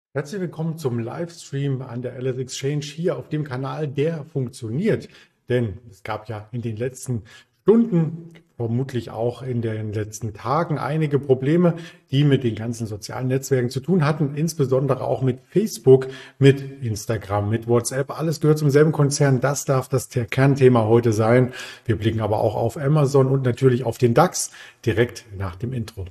Herzlich willkommen zum Livestream an der LS Exchange hier auf dem Kanal, der funktioniert. Denn es gab ja in den letzten Stunden, vermutlich auch in den letzten Tagen, einige Probleme, die mit den ganzen sozialen Netzwerken zu tun hatten, insbesondere auch mit Facebook, mit Instagram, mit WhatsApp. Alles gehört zum selben Konzern. Das darf das Kernthema heute sein. Wir blicken aber auch auf Amazon und natürlich auf den DAX direkt nach dem Intro.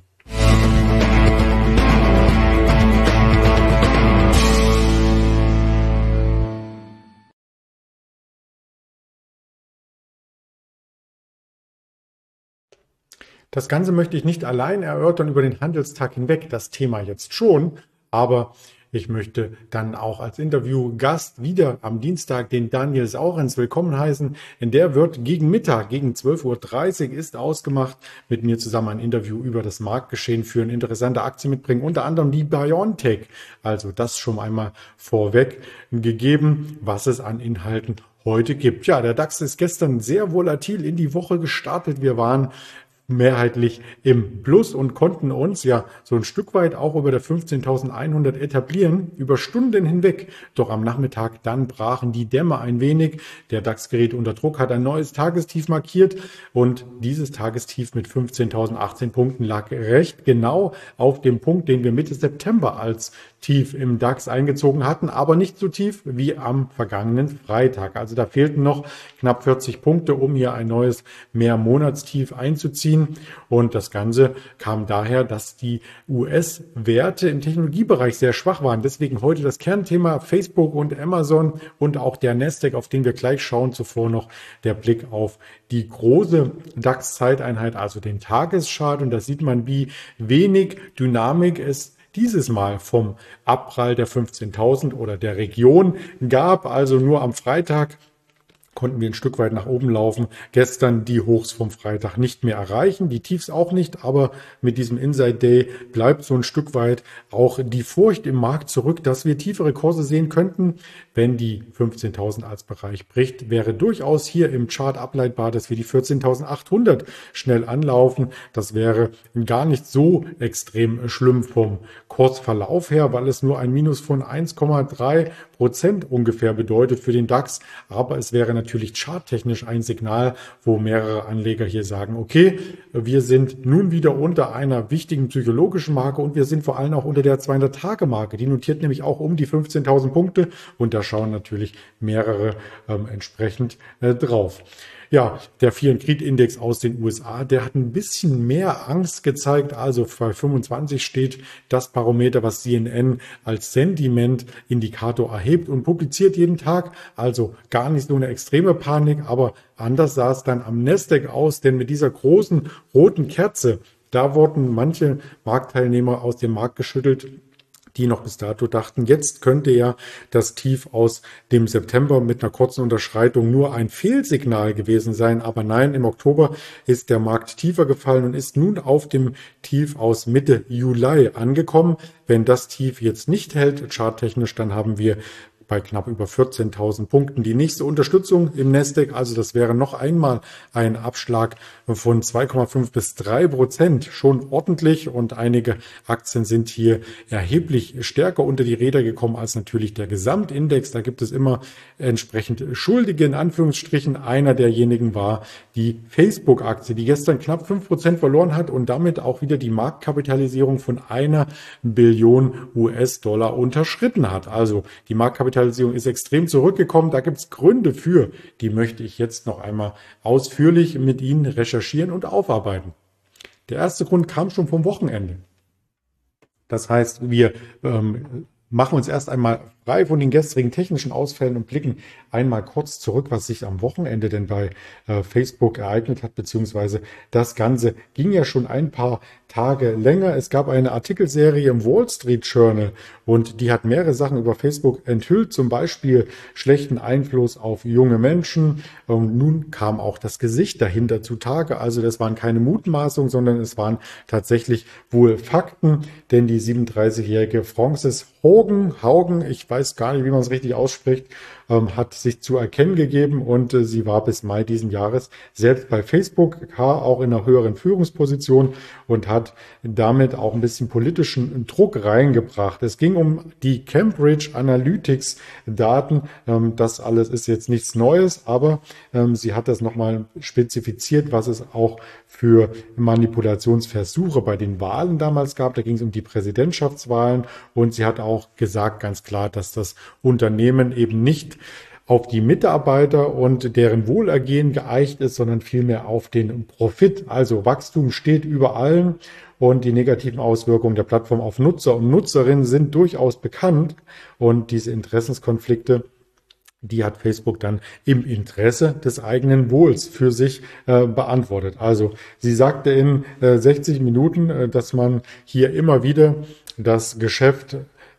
Das Ganze möchte ich nicht allein erörtern über den Handelstag hinweg, das Thema jetzt schon, aber ich möchte dann auch als Interviewgast wieder am Dienstag den Daniel Saurens willkommen heißen. Denn der wird gegen Mittag, gegen 12:30 Uhr ist ausgemacht, mit mir zusammen ein Interview über das Marktgeschehen führen, interessante Aktien mitbringen, unter anderem die BioNTech. Also das schon einmal vorweg gegeben, was es an Inhalten heute gibt. Ja, der DAX ist gestern sehr volatil in die Woche gestartet. Wir waren mehrheitlich im Plus und konnten uns ja so ein Stück weit auch über der 15.100 etablieren, über Stunden hinweg. Doch am Nachmittag dann brachen die Dämme ein wenig. Der DAX gerät unter Druck, hat ein neues Tagestief markiert und dieses Tagestief mit 15.018 Punkten lag recht genau auf dem Punkt, den wir Mitte September als Tief im DAX eingezogen hatten, aber nicht so tief wie am vergangenen Freitag. Also da fehlten noch knapp 40 Punkte, um hier ein neues Mehrmonatstief einzuziehen. Und das Ganze kam daher, dass die US-Werte im Technologiebereich sehr schwach waren. Deswegen heute das Kernthema Facebook und Amazon und auch der Nasdaq, auf den wir gleich schauen. Zuvor noch der Blick auf die große DAX-Zeiteinheit, also den Tageschart. Und da sieht man, wie wenig Dynamik es dieses Mal vom Abprall der 15.000 oder der Region gab. Also nur am Freitag konnten wir ein Stück weit nach oben laufen. Gestern die Hochs vom Freitag nicht mehr erreichen, die Tiefs auch nicht, aber mit diesem Inside Day bleibt so ein Stück weit auch die Furcht im Markt zurück, dass wir tiefere Kurse sehen könnten. Wenn die 15.000 als Bereich bricht, wäre durchaus hier im Chart ableitbar, dass wir die 14.800 schnell anlaufen. Das wäre gar nicht so extrem schlimm vom Kursverlauf her, weil es nur ein Minus von 1,3% ungefähr bedeutet für den DAX. Aber es wäre natürlich charttechnisch ein Signal, wo mehrere Anleger hier sagen, okay, wir sind nun wieder unter einer wichtigen psychologischen Marke und wir sind vor allem auch unter der 200-Tage-Marke. Die notiert nämlich auch um die 15.000 Punkte und da schauen natürlich mehrere entsprechend drauf. Ja, der Fear and Greed Index aus den USA, der hat ein bisschen mehr Angst gezeigt. Also bei 25 steht das Barometer, was CNN als Sentiment-Indikator erhebt und publiziert jeden Tag. Also gar nicht so eine extreme Panik, aber anders sah es dann am Nasdaq aus, denn mit dieser großen roten Kerze, da wurden manche Marktteilnehmer aus dem Markt geschüttelt, die noch bis dato dachten, jetzt könnte ja das Tief aus dem September mit einer kurzen Unterschreitung nur ein Fehlsignal gewesen sein. Aber nein, im Oktober ist der Markt tiefer gefallen und ist nun auf dem Tief aus Mitte Juli angekommen. Wenn das Tief jetzt nicht hält, charttechnisch, dann haben wir bei knapp über 14.000 Punkten die nächste Unterstützung im Nasdaq. Also das wäre noch einmal ein Abschlag von 2,5 bis 3%. Schon ordentlich und einige Aktien sind hier erheblich stärker unter die Räder gekommen als natürlich der Gesamtindex. Da gibt es immer entsprechend Schuldige in Anführungsstrichen. Einer derjenigen war die Facebook-Aktie, die gestern knapp 5% verloren hat und damit auch wieder die Marktkapitalisierung von 1 Billion US-Dollar unterschritten hat. Also die Marktkapitalisierung ist extrem zurückgekommen. Da gibt es Gründe für. Die möchte ich jetzt noch einmal ausführlich mit Ihnen recherchieren und aufarbeiten. Der erste Grund kam schon vom Wochenende. Das heißt, wir machen uns erst einmal frei von den gestrigen technischen Ausfällen und blicken einmal kurz zurück, was sich am Wochenende denn bei Facebook ereignet hat, beziehungsweise das Ganze ging ja schon ein paar Tage länger. Es gab eine Artikelserie im Wall Street Journal und die hat mehrere Sachen über Facebook enthüllt, zum Beispiel schlechten Einfluss auf junge Menschen. Nun kam auch das Gesicht dahinter zutage. Also das waren keine Mutmaßungen, sondern es waren tatsächlich wohl Fakten, denn die 37-jährige Frances Haugen, ich weiß weiß gar nicht, wie man es richtig ausspricht, hat sich zu erkennen gegeben und sie war bis Mai diesen Jahres selbst bei Facebook, war auch in einer höheren Führungsposition und hat damit auch ein bisschen politischen Druck reingebracht. Es ging um die Cambridge Analytics Daten. Das alles ist jetzt nichts Neues, aber sie hat das nochmal spezifiziert, was es auch für Manipulationsversuche bei den Wahlen damals gab. Da ging es um die Präsidentschaftswahlen und sie hat auch gesagt ganz klar, dass das Unternehmen eben nicht auf die Mitarbeiter und deren Wohlergehen geeicht ist, sondern vielmehr auf den Profit. Also Wachstum steht über allem und die negativen Auswirkungen der Plattform auf Nutzer und Nutzerinnen sind durchaus bekannt und diese Interessenskonflikte, die hat Facebook dann im Interesse des eigenen Wohls für sich beantwortet. Also sie sagte in 60 Minuten, dass man hier immer wieder das Geschäft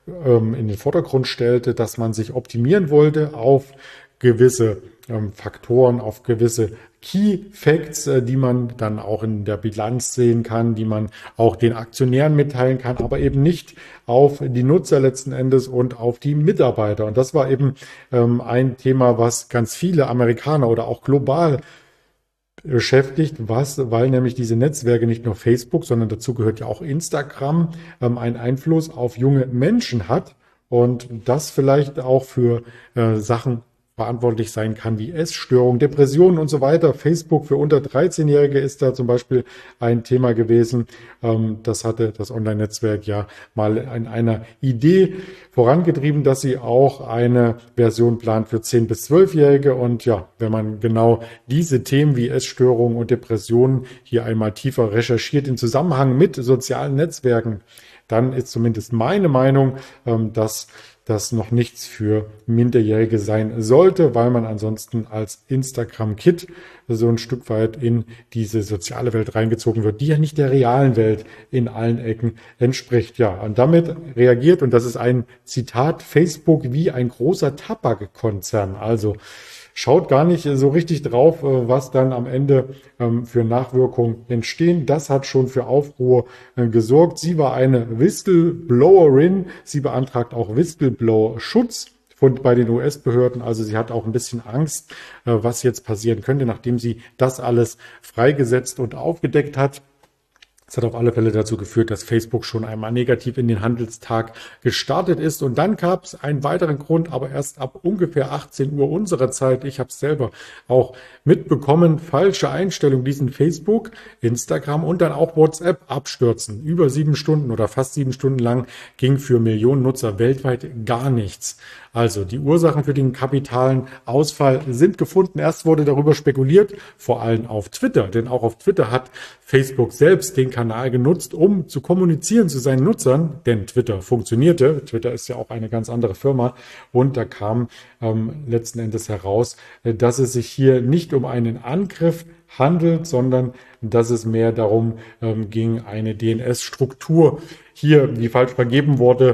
in den Vordergrund stellte, dass man sich optimieren wollte auf gewisse Faktoren, auf gewisse Key Facts, die man dann auch in der Bilanz sehen kann, die man auch den Aktionären mitteilen kann, aber eben nicht auf die Nutzer letzten Endes und auf die Mitarbeiter. Und das war eben ein Thema, was ganz viele Amerikaner oder auch global beschäftigt, weil nämlich diese Netzwerke nicht nur Facebook, sondern dazu gehört ja auch Instagram, einen Einfluss auf junge Menschen hat und das vielleicht auch für Sachen verantwortlich sein kann, wie Essstörungen, Depressionen und so weiter. Facebook für unter 13-Jährige ist da zum Beispiel ein Thema gewesen. Das hatte das Online-Netzwerk ja mal in einer Idee vorangetrieben, dass sie auch eine Version plant für 10- bis 12-Jährige. Und ja, wenn man genau diese Themen wie Essstörungen und Depressionen hier einmal tiefer recherchiert im Zusammenhang mit sozialen Netzwerken, dann ist zumindest meine Meinung, dass das noch nichts für Minderjährige sein sollte, weil man ansonsten als Instagram-Kid so ein Stück weit in diese soziale Welt reingezogen wird, die ja nicht der realen Welt in allen Ecken entspricht. Ja, und damit reagiert, und das ist ein Zitat, Facebook wie ein großer Tabakkonzern. Also schaut gar nicht so richtig drauf, was dann am Ende für Nachwirkungen entstehen. Das hat schon für Aufruhr gesorgt. Sie war eine Whistleblowerin. Sie beantragt auch Whistleblower-Schutz bei den US-Behörden. Also sie hat auch ein bisschen Angst, was jetzt passieren könnte, nachdem sie das alles freigesetzt und aufgedeckt hat. Es hat auf alle Fälle dazu geführt, dass Facebook schon einmal negativ in den Handelstag gestartet ist. Und dann gab es einen weiteren Grund, aber erst ab ungefähr 18 Uhr unserer Zeit. Ich habe es selber auch mitbekommen. Falsche Einstellung, diesen Facebook, Instagram und dann auch WhatsApp abstürzen. Über 7 Stunden oder fast 7 Stunden lang ging für Millionen Nutzer weltweit gar nichts. Also die Ursachen für den kapitalen Ausfall sind gefunden. Erst wurde darüber spekuliert, vor allem auf Twitter, denn auch auf Twitter hat Facebook selbst den Kanal genutzt, um zu kommunizieren zu seinen Nutzern, denn Twitter funktionierte. Twitter ist ja auch eine ganz andere Firma und da kam letzten Endes heraus, dass es sich hier nicht um einen Angriff handelt, sondern dass es mehr darum ging, eine DNS-Struktur hier, die falsch vergeben wurde,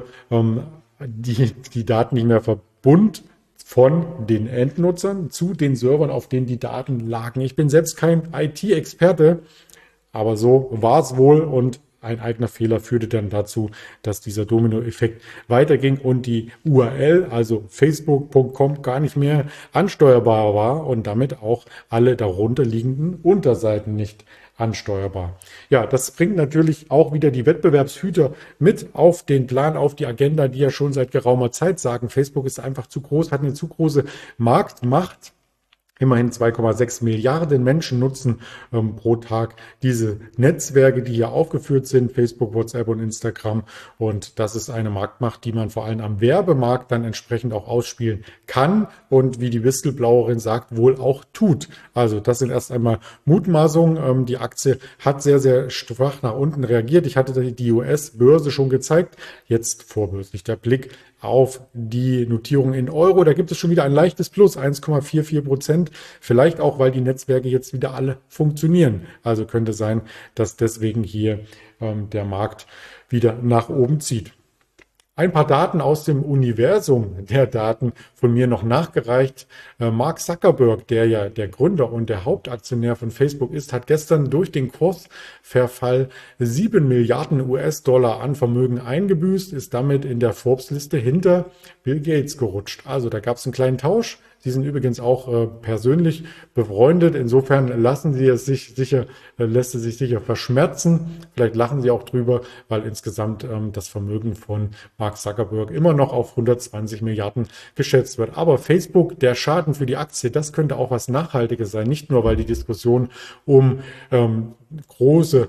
die Daten nicht mehr verbunden von den Endnutzern zu den Servern, auf denen die Daten lagen. Ich bin selbst kein IT-Experte, aber so war es wohl und ein eigener Fehler führte dann dazu, dass dieser Dominoeffekt weiterging und die URL, also facebook.com, gar nicht mehr ansteuerbar war und damit auch alle darunter liegenden Unterseiten nicht ansteuerbar. Ja, das bringt natürlich auch wieder die Wettbewerbshüter mit auf den Plan, auf die Agenda, die ja schon seit geraumer Zeit sagen, Facebook ist einfach zu groß, hat eine zu große Marktmacht. Immerhin 2,6 Milliarden Menschen nutzen pro Tag diese Netzwerke, die hier aufgeführt sind, Facebook, WhatsApp und Instagram. Und das ist eine Marktmacht, die man vor allem am Werbemarkt dann entsprechend auch ausspielen kann und wie die Whistleblowerin sagt, wohl auch tut. Also das sind erst einmal Mutmaßungen. Die Aktie hat sehr, sehr schwach nach unten reagiert. Ich hatte die US-Börse schon gezeigt. Jetzt vorbörslich der Blick auf die Notierung in Euro. Da gibt es schon wieder ein leichtes Plus, 1,44%. Vielleicht auch, weil die Netzwerke jetzt wieder alle funktionieren. Also könnte sein, dass deswegen hier der Markt wieder nach oben zieht. Ein paar Daten aus dem Universum der Daten von mir noch nachgereicht. Mark Zuckerberg, der ja der Gründer und der Hauptaktionär von Facebook ist, hat gestern durch den Kursverfall 7 Milliarden US-Dollar an Vermögen eingebüßt, ist damit in der Forbes-Liste hinter Bill Gates gerutscht. Also da gab es einen kleinen Tausch. Sie sind übrigens auch persönlich befreundet. Insofern lässt es sich sicher verschmerzen. Vielleicht lachen Sie auch drüber, weil insgesamt das Vermögen von Mark Zuckerberg immer noch auf 120 Milliarden geschätzt wird. Aber Facebook, der Schaden für die Aktie, das könnte auch was Nachhaltiges sein. Nicht nur, weil die Diskussion um große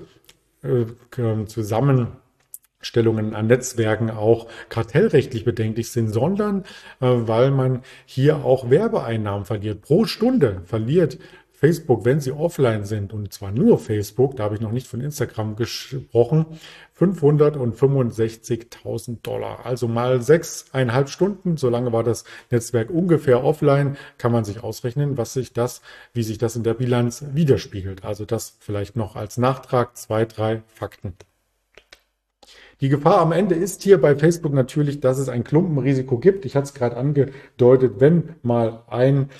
Zusammenstellungen an Netzwerken auch kartellrechtlich bedenklich sind, sondern weil man hier auch Werbeeinnahmen verliert. Pro Stunde verliert Facebook, wenn sie offline sind, und zwar nur Facebook, da habe ich noch nicht von Instagram gesprochen, 565.000 Dollar. Also mal 6,5 Stunden, so lange war das Netzwerk ungefähr offline, kann man sich ausrechnen, wie sich das in der Bilanz widerspiegelt. Also das vielleicht noch als Nachtrag, 2, 3 Fakten. Die Gefahr am Ende ist hier bei Facebook natürlich, dass es ein Klumpenrisiko gibt. Ich hatte es gerade angedeutet, wenn mal ein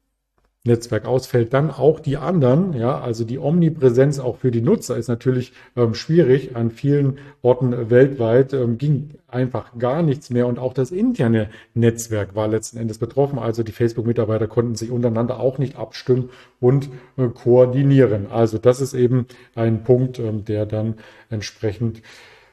Netzwerk ausfällt, dann auch die anderen. Ja, also die Omnipräsenz auch für die Nutzer ist natürlich schwierig. An vielen Orten weltweit ging einfach gar nichts mehr und auch das interne Netzwerk war letzten Endes betroffen. Also die Facebook-Mitarbeiter konnten sich untereinander auch nicht abstimmen und koordinieren. Also das ist eben ein Punkt, der dann entsprechend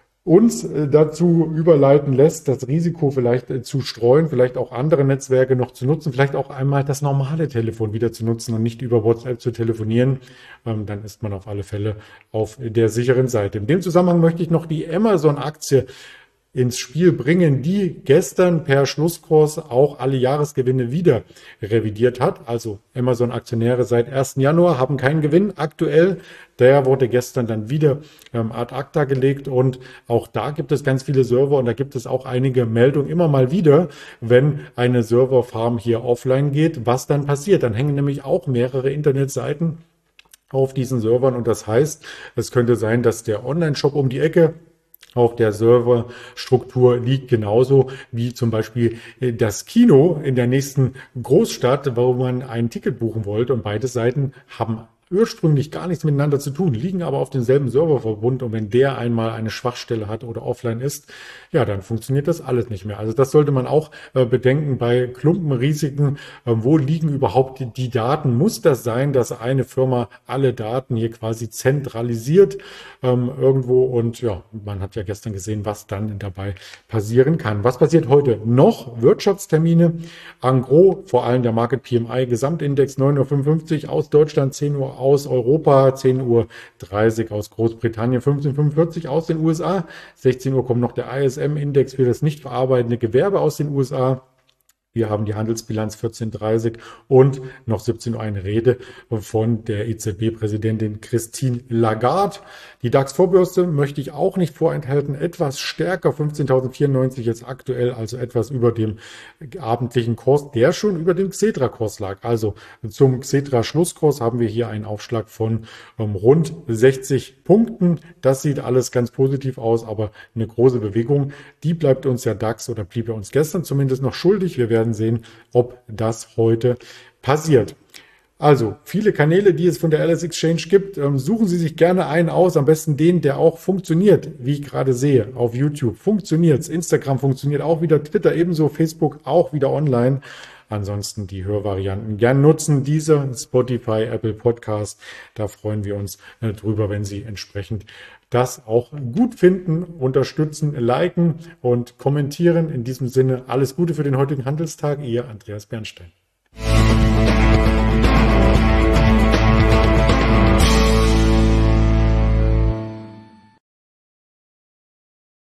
uns dazu überleiten lässt, das Risiko vielleicht zu streuen, vielleicht auch andere Netzwerke noch zu nutzen, vielleicht auch einmal das normale Telefon wieder zu nutzen und nicht über WhatsApp zu telefonieren. Dann ist man auf alle Fälle auf der sicheren Seite. In dem Zusammenhang möchte ich noch die Amazon-Aktie ins Spiel bringen, die gestern per Schlusskurs auch alle Jahresgewinne wieder revidiert hat. Also Amazon-Aktionäre seit 1. Januar haben keinen Gewinn aktuell. Der wurde gestern dann wieder ad acta gelegt und auch da gibt es ganz viele Server und da gibt es auch einige Meldungen immer mal wieder, wenn eine Serverfarm hier offline geht, was dann passiert. Dann hängen nämlich auch mehrere Internetseiten auf diesen Servern und das heißt, es könnte sein, dass der Online-Shop um die Ecke auf der Serverstruktur liegt, genauso wie zum Beispiel das Kino in der nächsten Großstadt, wo man ein Ticket buchen wollte und beide Seiten haben ursprünglich gar nichts miteinander zu tun, liegen aber auf demselben Serververbund und wenn der einmal eine Schwachstelle hat oder offline ist, ja, dann funktioniert das alles nicht mehr. Also das sollte man auch bedenken bei Klumpenrisiken. Wo liegen überhaupt die Daten? Muss das sein, dass eine Firma alle Daten hier quasi zentralisiert irgendwo? Und ja, man hat ja gestern gesehen, was dann dabei passieren kann. Was passiert heute noch? Wirtschaftstermine. En gros, vor allem der Market PMI Gesamtindex 9:55 Uhr aus Deutschland, 10 Uhr aus Europa, 10:30 Uhr aus Großbritannien, 15:45 Uhr aus den USA, 16 Uhr kommt noch der ISM-Index für das nicht verarbeitende Gewerbe aus den USA. Wir haben die Handelsbilanz 14:30 und noch 17 Uhr eine Rede von der EZB-Präsidentin Christine Lagarde. Die DAX-Vorbörse möchte ich auch nicht vorenthalten. Etwas stärker, 15.094 jetzt aktuell, also etwas über dem abendlichen Kurs, der schon über dem Xetra-Kurs lag. Also zum Xetra-Schlusskurs haben wir hier einen Aufschlag von rund 60 Punkten. Das sieht alles ganz positiv aus, aber eine große Bewegung, die bleibt uns der DAX oder blieb er uns gestern zumindest noch schuldig. Wir werden sehen, ob das heute passiert. Also viele Kanäle, die es von der LS Exchange gibt, suchen Sie sich gerne einen aus, am besten den, der auch funktioniert, wie ich gerade sehe. Auf YouTube funktioniert es, Instagram funktioniert auch wieder, Twitter ebenso, Facebook auch wieder online. Ansonsten die Hörvarianten gern nutzen, diese Spotify, Apple Podcast, da freuen wir uns drüber, wenn Sie entsprechend das auch gut finden, unterstützen, liken und kommentieren. In diesem Sinne alles Gute für den heutigen Handelstag, Ihr Andreas Bernstein.